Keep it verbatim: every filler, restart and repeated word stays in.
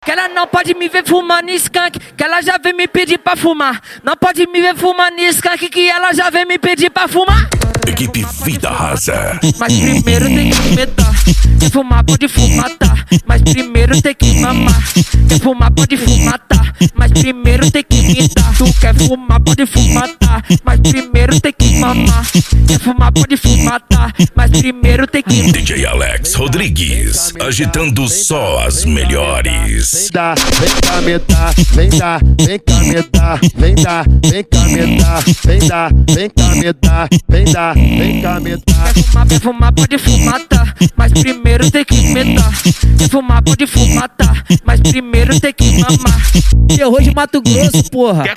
Que ela não pode me ver fumando skunk, que ela já vem me pedir pra fumar. Não pode me ver fumando skunk, que ela já vem me pedir pra fumar. Equipe Vida Rasa. Mas primeiro tem que metar. Quer fumar pode fumar, tá? Mas primeiro tem que mamar. Quer fumar pode fumar, tá? Mas primeiro tem que imitar. Tu quer fumar pode fumar, tá? Mas primeiro tem que mamar. Quer fumar pode fumar, tá? Mas primeiro tem que... D J Alex Rodrigues, agitando só as melhores. Vem cá, vem cá me dar, vem cá, vem cá me dar, vem cá, vem cá me dar, vem cá, vem cá me dar, vem cá, vem cá me dar. Quer fumar, quer fumar, pode fumar, tá? Mas primeiro tem que metar. Quer fumar, pode fumar, tá? Mas primeiro tem que mamar. Terror de Mato Grosso, porra. Quer